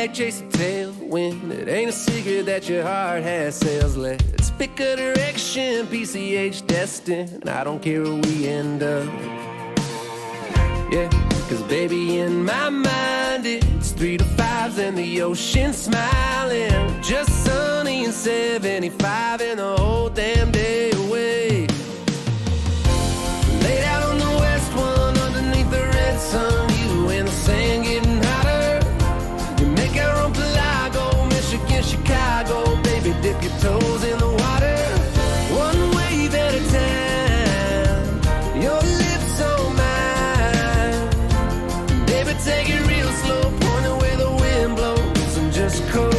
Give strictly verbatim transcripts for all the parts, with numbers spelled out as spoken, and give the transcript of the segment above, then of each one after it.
like chasing tailwind. It ain't a secret that your heart has sails. Let's pick a direction, P C H destined. I don't care where we end up. Yeah, cause baby, in my mind it's three to fives and the ocean smiling. Just sunny and seventy-five and the whole damn day away. Laid out on the west one underneath the red sun. You and the sand getting hotter. We make our own Pelago, Michigan, Chicago. Baby, dip your toes in the water. One wave at a time. Your lips on mine. Baby, take it real slow, point it where the wind blows and just coast.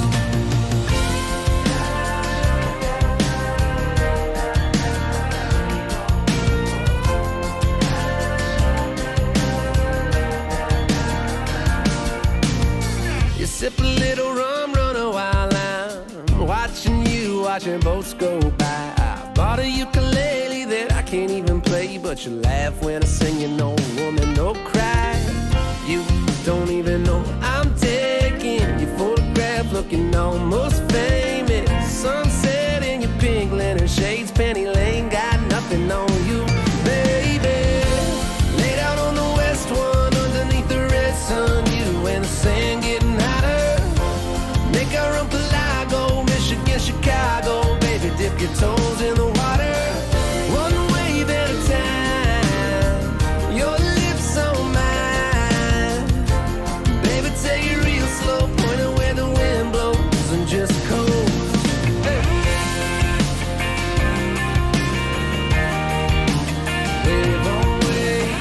You sip a little rum, run a while I'm watching you, watching boats go by. I bought a ukulele that I can't even play, but you laugh when I sing, you know, woman, no cry. You don't even know I'm taking your photograph, looking almost famous. Sunset in your pink linen shades, Penny Lane, got nothing on you, baby. Laid out on the west one underneath the red sun. You and the sand getting hotter. Make our own Pelago, Michigan, Chicago. Baby, dip your toes in the water. One wave at a time. Your lips on mine. Baby, take it real slow, point it where the wind blows and just coast. Hey. Wave on wave.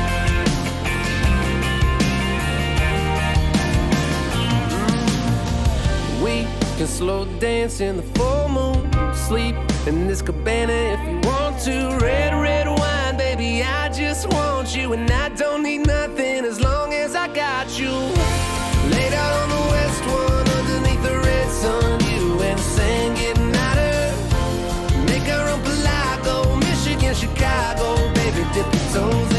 Mm. We can slow dance in the full moon. Sleep in this cabana if you want to. Red, red wine, baby, I just want you. And I don't need nothing as long as I got you. Laid out on the west one underneath the red sun. You and the sand getting hotter. Make our own Pelago, Michigan, Chicago. Baby, dip your toes